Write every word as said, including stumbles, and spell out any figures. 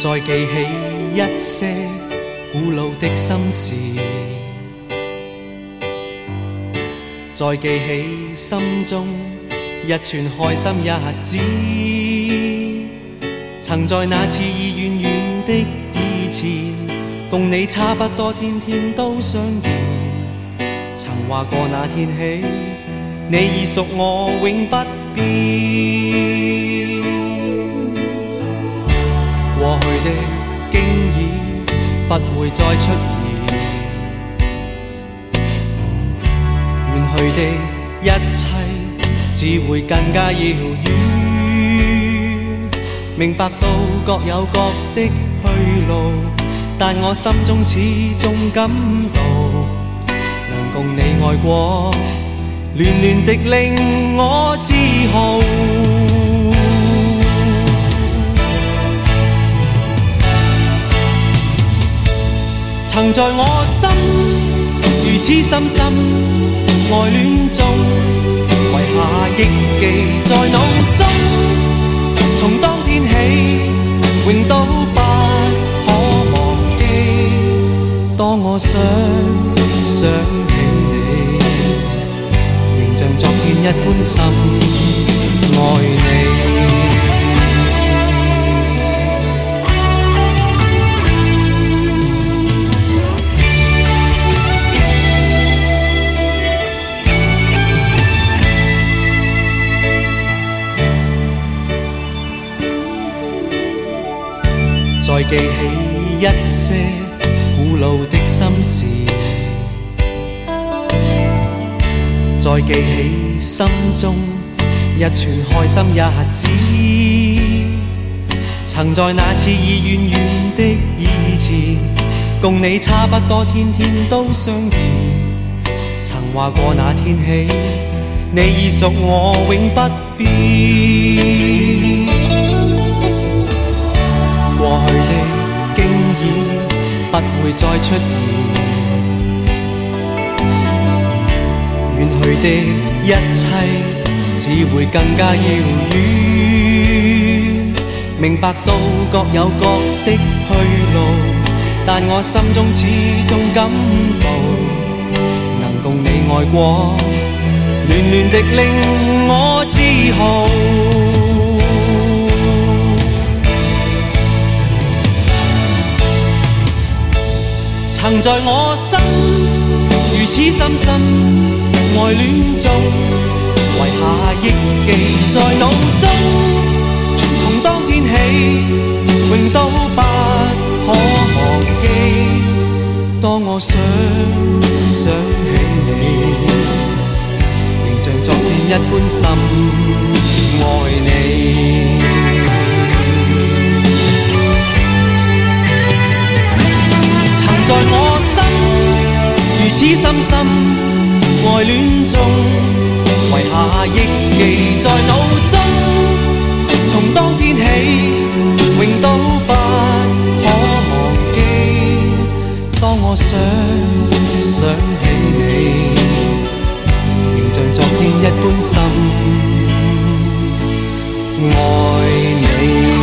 再記起一些古老的心事，再記起心中一串開心日子，曾在那次已遠遠的以前，共你差不多天天都相見，曾話過那天起，你已屬我永不變。過去的經已不會再出現，遠去的一切只會更加遙遠。明白到各有各的去路，但我心中始終感到，能共你愛過，亂亂的令我自豪。曾在我心如此深深愛戀中，遺下憶記在腦中，從當天起永都不可忘記。當我想想起你，仍像昨天一般深愛你。再記起一些古老的心事，再記起心中一串開心日子，曾在那次已遠遠的以前，共你差不多天天都相見，曾話過那天起，你已屬我永不變。過去的經已不會再出現，遠去的一切只會更加遙遠。明白到各有各的去路，但我心中始終感到，能共你愛過，亂亂的令我自豪。曾在我心如此深深愛戀中，遺下憶記在腦中，從當天起永都不可忘記。當我想想起你，仍像昨天一般深愛你。在我心如此深深愛戀中，遺下憶記在腦中，從當天起永都不可忘記。當我想想起你，仍像昨天一般深愛你。